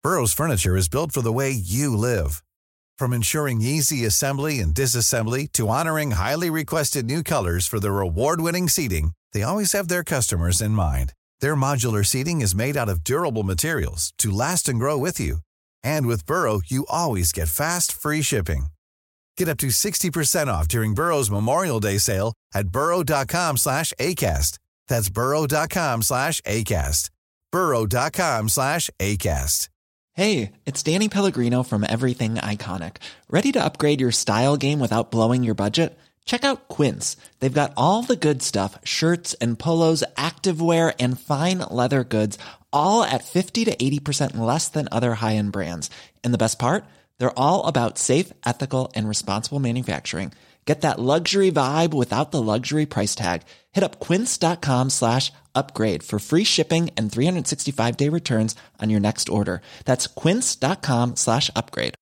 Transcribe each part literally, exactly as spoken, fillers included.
Burrow's furniture is built for the way you live. From ensuring easy assembly and disassembly to honoring highly requested new colors for their award-winning seating, they always have their customers in mind. Their modular seating is made out of durable materials to last and grow with you. And with Burrow, you always get fast, free shipping. Get up to sixty percent off during Burrow's Memorial Day sale at burrow.com slash ACAST. That's burrow.com slash ACAST. burrow.com slash ACAST. Hey, it's Danny Pellegrino from Everything Iconic. Ready to upgrade your style game without blowing your budget? Check out Quince. They've got all the good stuff, shirts and polos, activewear, and fine leather goods, all at fifty to eighty percent less than other high-end brands. And the best part? They're all about safe, ethical, and responsible manufacturing. Get that luxury vibe without the luxury price tag. Hit up quince.com slash upgrade for free shipping and three sixty-five day returns on your next order. That's quince.com slash upgrade.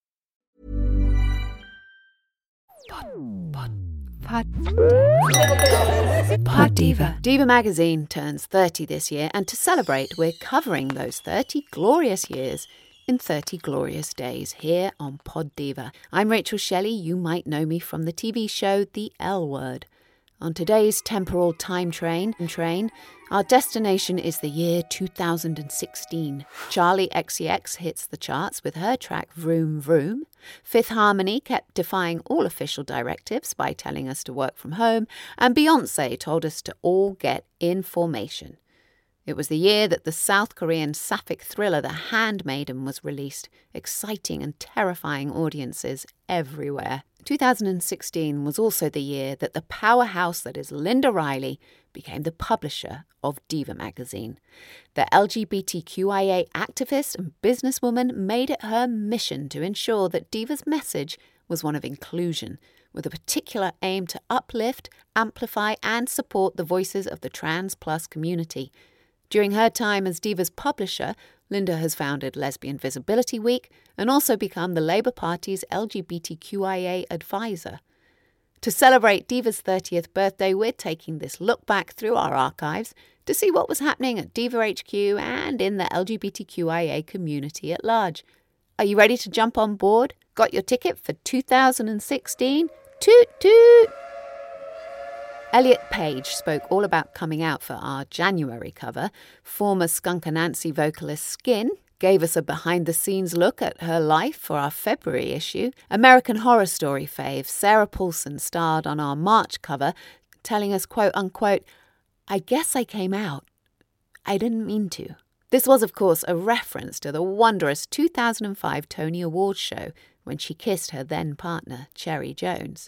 Pod, pod, pod. Pod Diva. Diva magazine turns thirty this year, and to celebrate, we're covering those thirty glorious years in thirty glorious days here on Pod Diva. I'm Rachel Shelley. You might know me from the T V show The L Word. On today's temporal time train, train, our destination is the year two thousand sixteen. Charli X C X hits the charts with her track Vroom Vroom. Fifth Harmony kept defying all official directives by telling us to work from home, and Beyoncé told us to all get in formation. It was the year that the South Korean sapphic thriller The Handmaiden was released, exciting and terrifying audiences everywhere. two thousand sixteen was also the year that the powerhouse that is Linda Riley became the publisher of Diva magazine. The L G B T Q I A activist and businesswoman made it her mission to ensure that Diva's message was one of inclusion, with a particular aim to uplift, amplify and support the voices of the trans plus community. During her time as Diva's publisher, Linda has founded Lesbian Visibility Week and also become the Labour Party's L G B T Q I A advisor. To celebrate Diva's thirtieth birthday, we're taking this look back through our archives to see what was happening at Diva H Q and in the L G B T Q I A community at large. Are you ready to jump on board? Got your ticket for two thousand sixteen? Toot toot! Elliot Page spoke all about coming out for our January cover. Former Skunk Anansie vocalist Skin gave us a behind-the-scenes look at her life for our February issue. American Horror Story fave Sarah Paulson starred on our March cover, telling us, quote-unquote, "I guess I came out. I didn't mean to." This was, of course, a reference to the wondrous two thousand five Tony Awards show when she kissed her then-partner, Cherry Jones.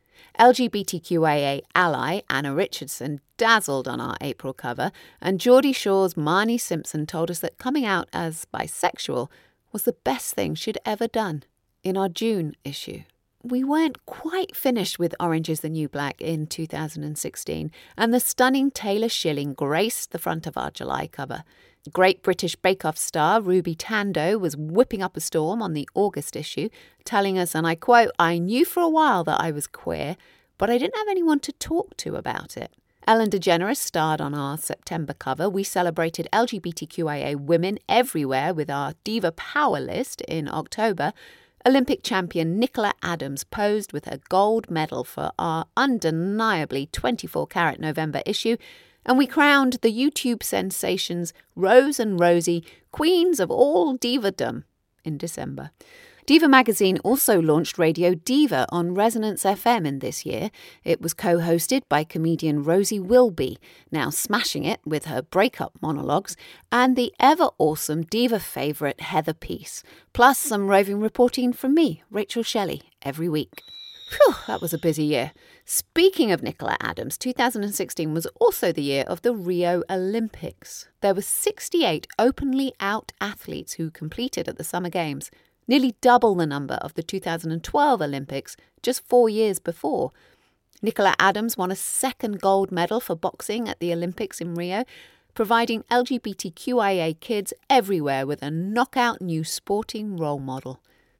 L G B T Q I A ally Anna Richardson dazzled on our April cover, and Geordie Shore's Marnie Simpson told us that coming out as bisexual was the best thing she'd ever done in our June issue. We weren't quite finished with Orange is the New Black in two thousand sixteen, and the stunning Taylor Schilling graced the front of our July cover. Great British Bake Off star Ruby Tando was whipping up a storm on the August issue, telling us, and I quote, "I knew for a while that I was queer, but I didn't have anyone to talk to about it." Ellen DeGeneres starred on our September cover. We celebrated L G B T Q I A women everywhere with our Diva Power List in October. Olympic champion Nicola Adams posed with her gold medal for our undeniably twenty-four carat November issue, and we crowned the YouTube sensations Rose and Rosie queens of all divadom in December. Diva magazine also launched Radio Diva on Resonance F M in this year. It was co-hosted by comedian Rosie Wilby, now smashing it with her breakup monologues, and the ever-awesome Diva favourite Heather Peace, plus some roving reporting from me, Rachel Shelley, every week. Phew, that was a busy year. Speaking of Nicola Adams, two thousand sixteen was also the year of the Rio Olympics. There were sixty-eight openly out athletes who competed at the Summer Games, nearly double the number of the two thousand twelve Olympics just four years before. Nicola Adams won a second gold medal for boxing at the Olympics in Rio, providing L G B T Q I A kids everywhere with a knockout new sporting role model.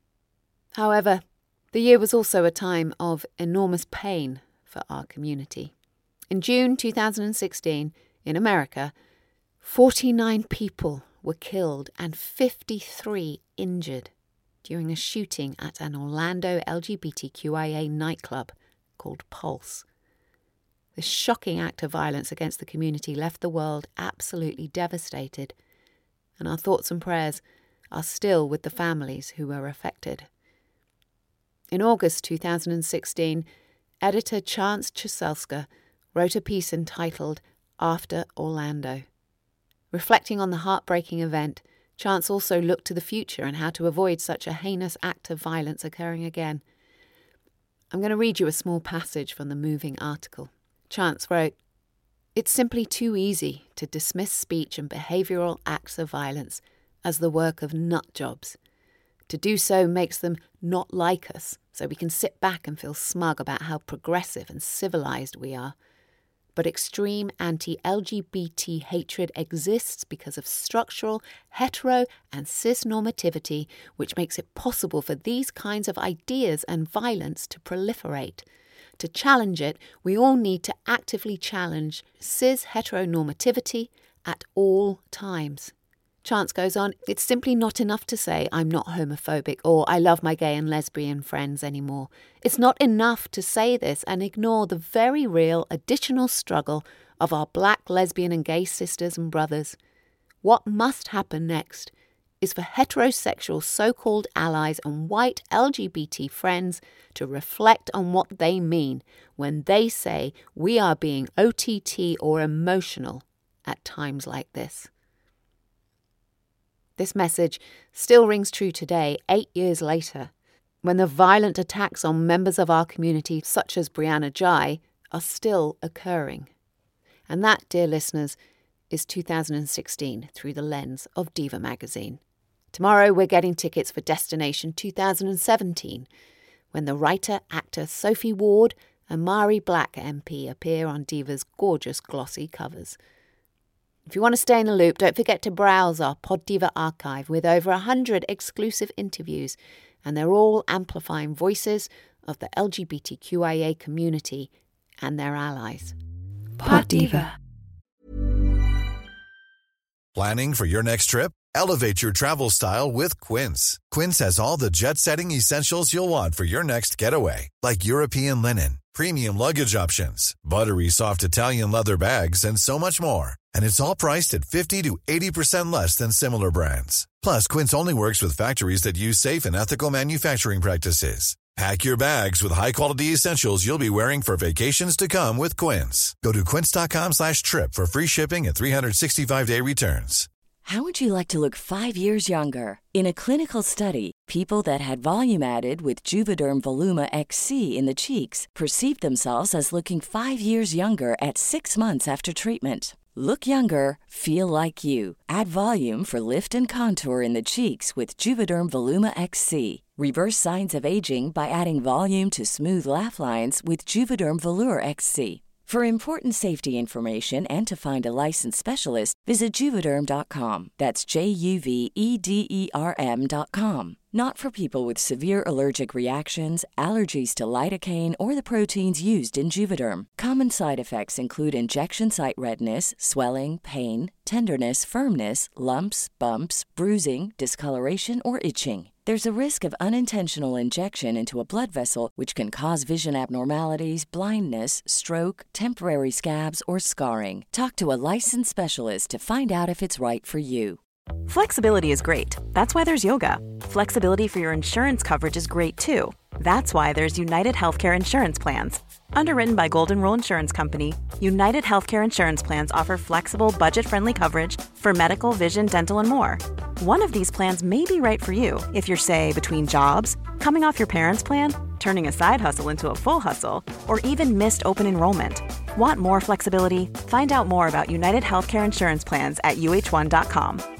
However, the year was also a time of enormous pain for our community. In June two thousand sixteen, in America, forty-nine people were killed and fifty-three injured during a shooting at an Orlando L G B T Q I A nightclub called Pulse. This shocking act of violence against the community left the world absolutely devastated, and our thoughts and prayers are still with the families who were affected. In August two thousand sixteen, editor Chance Chiselska wrote a piece entitled After Orlando. Reflecting on the heartbreaking event, Chance also looked to the future and how to avoid such a heinous act of violence occurring again. I'm going to read you a small passage from the moving article. Chance wrote, "It's simply too easy to dismiss speech and behavioural acts of violence as the work of nut jobs. To do so makes them not like us, so we can sit back and feel smug about how progressive and civilised we are. But extreme anti-L G B T hatred exists because of structural, hetero and cis normativity, which makes it possible for these kinds of ideas and violence to proliferate. To challenge it, we all need to actively challenge cis heteronormativity at all times." Chance goes on, "It's simply not enough to say I'm not homophobic or I love my gay and lesbian friends anymore. It's not enough to say this and ignore the very real additional struggle of our black, lesbian and gay sisters and brothers. What must happen next is for heterosexual so-called allies and white L G B T friends to reflect on what they mean when they say we are being O T T or emotional at times like this." This message still rings true today, eight years later, when the violent attacks on members of our community, such as Brianna Ghey, are still occurring. And that, dear listeners, is two thousand sixteen through the lens of Diva magazine. Tomorrow we're getting tickets for Destination two thousand seventeen, when the writer, actor Sophie Ward and Mari Black M P appear on Diva's gorgeous glossy covers. If you want to stay in the loop, don't forget to browse our Pod Diva archive with over one hundred exclusive interviews, and they're all amplifying voices of the L G B T Q I A community and their allies. Pod Diva. Planning for your next trip? Elevate your travel style with Quince. Quince has all the jet-setting essentials you'll want for your next getaway, like European linen, premium luggage options, buttery soft Italian leather bags, and so much more. And it's all priced at fifty to eighty percent less than similar brands. Plus, Quince only works with factories that use safe and ethical manufacturing practices. Pack your bags with high-quality essentials you'll be wearing for vacations to come with Quince. Go to quince.com slash trip for free shipping and three sixty-five day returns. How would you like to look five years younger? In a clinical study, people that had volume added with Juvederm Voluma X C in the cheeks perceived themselves as looking five years younger at six months after treatment. Look younger, feel like you. Add volume for lift and contour in the cheeks with Juvederm Voluma X C. Reverse signs of aging by adding volume to smooth laugh lines with Juvederm Volure X C. For important safety information and to find a licensed specialist, visit Juvederm dot com. That's J U V E D E R M dot com. Not for people with severe allergic reactions, allergies to lidocaine, or the proteins used in Juvederm. Common side effects include injection site redness, swelling, pain, tenderness, firmness, lumps, bumps, bruising, discoloration, or itching. There's a risk of unintentional injection into a blood vessel, which can cause vision abnormalities, blindness, stroke, temporary scabs, or scarring. Talk to a licensed specialist to find out if it's right for you. Flexibility is great. That's why there's yoga. Flexibility for your insurance coverage is great too. That's why there's United Healthcare Insurance Plans. Underwritten by Golden Rule Insurance Company, United Healthcare Insurance Plans offer flexible, budget-friendly coverage for medical, vision, dental, and more. One of these plans may be right for you if you're, say, between jobs, coming off your parents' plan, turning a side hustle into a full hustle, or even missed open enrollment. Want more flexibility? Find out more about United Healthcare Insurance Plans at U H one dot com.